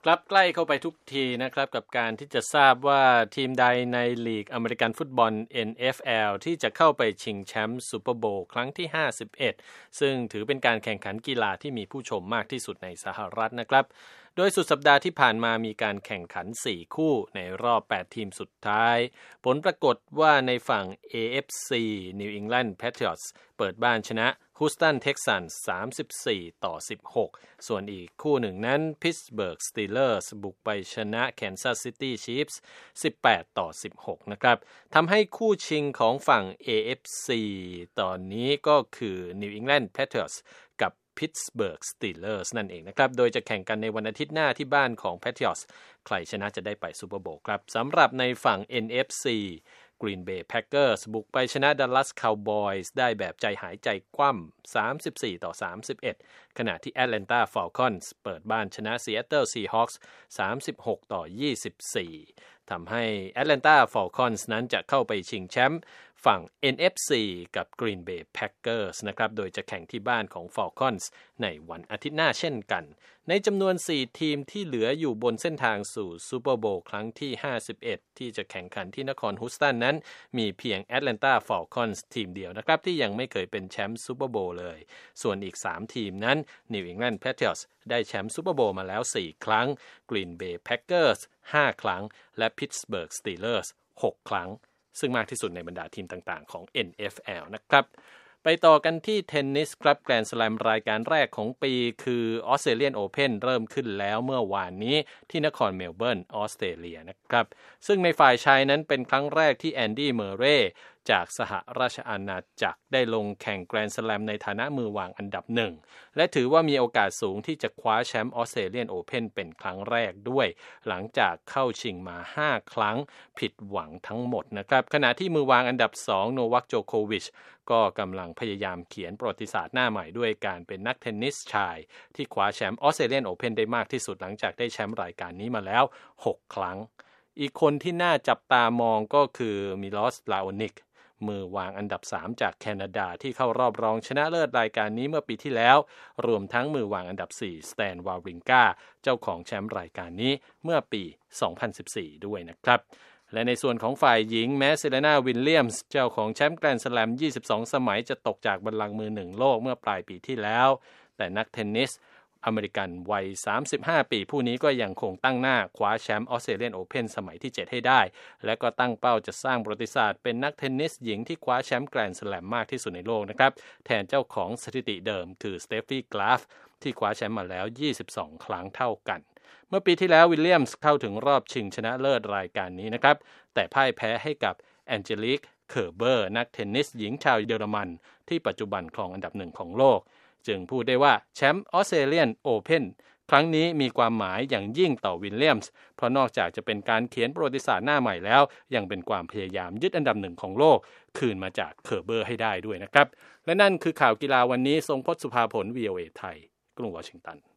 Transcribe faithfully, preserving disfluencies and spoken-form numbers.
กลับใกล้เข้าไปทุกทีนะครับกับการที่จะทราบว่าทีมใดในลีกอเมริกันฟุตบอล เอ็น เอฟ แอล ที่จะเข้าไปชิงแชมป์ซูเปอร์โบว์ครั้งที่ห้าสิบเอ็ดซึ่งถือเป็นการแข่งขันกีฬาที่มีผู้ชมมากที่สุดในสหรัฐนะครับโดยสุดสัปดาห์ที่ผ่านมามีการแข่งขันสี่คู่ในรอบแปดทีมสุดท้ายผลปรากฏว่าในฝั่ง เอ เอฟ ซี New England Patriots เปิดบ้านชนะHouston Texans สามสิบสี่ต่อสิบหกส่วนอีกคู่หนึ่งนั้น Pittsburgh Steelers บุกไปชนะ Kansas City Chiefs สิบแปดต่อสิบหกนะครับทำให้คู่ชิงของฝั่ง เอ เอฟ ซี ตอนนี้ก็คือ New England Patriots กับ Pittsburgh Steelers นั่นเองนะครับโดยจะแข่งกันในวันอาทิตย์หน้าที่บ้านของ Patriots ใครชนะจะได้ไปซูเปอร์โบว์ครับสำหรับในฝั่ง เอ็น เอฟ ซีGreen Bay Packers บุกไปชนะ Dallas Cowboys ได้แบบใจหายใจคว่ำสามสิบสี่ต่อสามสิบเอ็ดขณะที่ Atlanta Falcons เปิดบ้านชนะ Seattle Seahawks สามสิบหกต่อยี่สิบสี่ทำให้ Atlanta Falcons นั้นจะเข้าไปชิงแชมป์ฝั่ง เอ็น เอฟ ซี กับ Green Bay Packers นะครับโดยจะแข่งที่บ้านของ Falcons ในวันอาทิตย์หน้าเช่นกันในจำนวนสี่ทีมที่เหลืออยู่บนเส้นทางสู่ซูเปอร์โบว์ครั้งที่ห้าสิบเอ็ดที่จะแข่งขันที่นครฮูสตันนั้นมีเพียง Atlanta Falcons ทีมเดียวนะครับที่ยังไม่เคยเป็นแชมป์ซูเปอร์โบว์เลยส่วนอีกสามทีมนั้น New England Patriots ได้แชมป์ซูเปอร์โบว์มาแล้วสี่ครั้ง Green Bay Packers ห้าครั้งและ Pittsburgh Steelers หกครั้งซึ่งมากที่สุดในบรรดาทีมต่างๆของ เอ็น เอฟ แอล นะครับไปต่อกันที่เทนนิสครับแกรนด์สแลมรายการแรกของปีคือ Australian Open เริ่มขึ้นแล้วเมื่อวานนี้ที่นครเมลเบิร์นออสเตรเลียนะครับซึ่งในฝ่ายชายนั้นเป็นครั้งแรกที่แอนดี้เมอร์เรย์จากสหราชอาณาจักรได้ลงแข่งแกรนด์สแลมในฐานะมือวางอันดับหนึ่งและถือว่ามีโอกาสสูงที่จะคว้าแชมป์ออสเตรเลียนโอเพ่นเป็นครั้งแรกด้วยหลังจากเข้าชิงมาห้าครั้งผิดหวังทั้งหมดนะครับขณะที่มือวางอันดับสองโนวัคโจโควิชก็กำลังพยายามเขียนประวัติศาสตร์หน้าใหม่ด้วยการเป็นนักเทนนิสชายที่คว้าแชมป์ออสเตรเลียนโอเพ่นได้มากที่สุดหลังจากได้แชมป์รายการนี้มาแล้วหกครั้งอีกคนที่น่าจับตามองก็คือมิลอสลาโอนิกมือวางอันดับสามจากแคนาดาที่เข้ารอบรองชนะเลิศรายการนี้เมื่อปีที่แล้วรวมทั้งมือวางอันดับสี่สแตนวาวริงกาเจ้าของแชมป์รายการนี้เมื่อปีสองพันสิบสี่ด้วยนะครับและในส่วนของฝ่ายหญิงแม้เซเลนาวิลเลียมส์เจ้าของแชมป์แกรนด์สแลมยี่สิบสองสมัยจะตกจากบัลลังก์มือหนึ่งโลกเมื่อปลายปีที่แล้วแต่นักเทนนิสอเมริกันวัยสามสิบห้าปีผู้นี้ก็ยังคงตั้งหน้าคว้าแชมป์ออสเตรเลียนโอเพ่นสมัยที่เจ็ดให้ได้และก็ตั้งเป้าจะสร้างประวัติศาสตร์เป็นนักเทนนิสหญิงที่คว้าแชมป์แกรนด์สแลมมากที่สุดในโลกนะครับแทนเจ้าของสถิติเดิมคือสเตฟฟี่กราฟที่คว้าแชมป์มาแล้วยี่สิบสองครั้งเท่ากันเมื่อปีที่แล้ววิลเลียมส์เข้าถึงรอบชิงชนะเลิศรายการนี้นะครับแต่พ่ายแพ้ให้กับแองเจลิกเคอร์เบอร์นักเทนนิสหญิงชาวเยอรมันที่ปัจจุบันครองอันดับหนึ่งของโลกจึงพูดได้ว่าแชมป์ออสเตรเลียนโอเพ่นครั้งนี้มีความหมายอย่างยิ่งต่อวิลเลียมส์เพราะนอกจากจะเป็นการเขียนประวัติศาสตร์หน้าใหม่แล้วยังเป็นความพยายามยึดอันดับหนึ่งของโลกคืนมาจากเคอร์เบอร์ให้ได้ด้วยนะครับและนั่นคือข่าวกีฬาวันนี้ทรงพจน์สุภาผล วี โอ เอ ไทยกรุงวอชิงตัน